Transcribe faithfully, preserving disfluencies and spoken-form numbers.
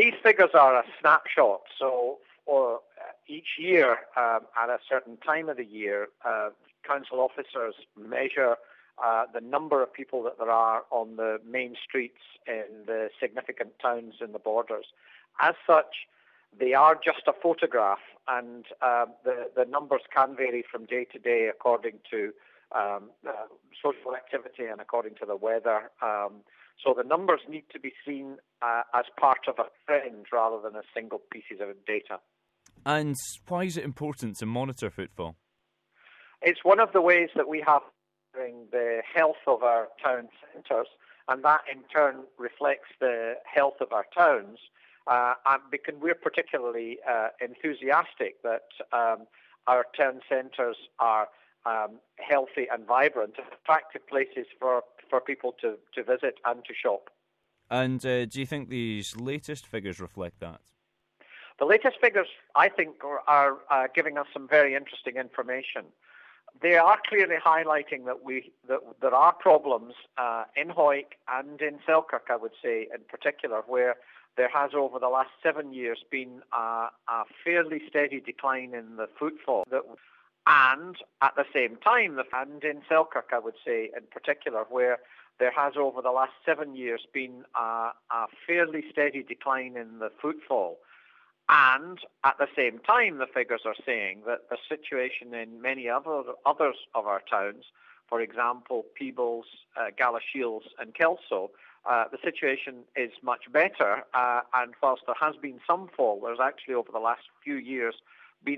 these figures are a snapshot. So for each year, um, at a certain time of the year, uh, council officers measure uh, the number of people that there are on the main streets in the significant towns in the borders. As such, they are just a photograph, and uh, the, the numbers can vary from day to day according to um, uh, social activity and according to the weather. Um, so the numbers need to be seen uh, as part of a trend rather than as single pieces of data. And why is it important to monitor footfall? It's one of the ways that we have the health of our town centres, and that in turn reflects the health of our towns. Uh, and because we're particularly uh, enthusiastic that um, our town centres are um, healthy and vibrant, attractive places for, for people to, to visit and to shop. And uh, do you think these latest figures reflect that? The latest figures, I think, are, are uh, giving us some very interesting information. They are clearly highlighting that we that there are problems uh, in Hawick and in Selkirk, I would say, in particular, where there has over the last seven years been a, a fairly steady decline in the footfall. That, and at the same time, the, and in Selkirk, I would say, in particular, where there has over the last seven years been a, a fairly steady decline in the footfall. And at the same time, the figures are saying that the situation in many other others of our towns, for example, Peebles, uh, Galashiels and Kelso, uh, the situation is much better. Uh, and whilst there has been some fall, there's actually over the last few years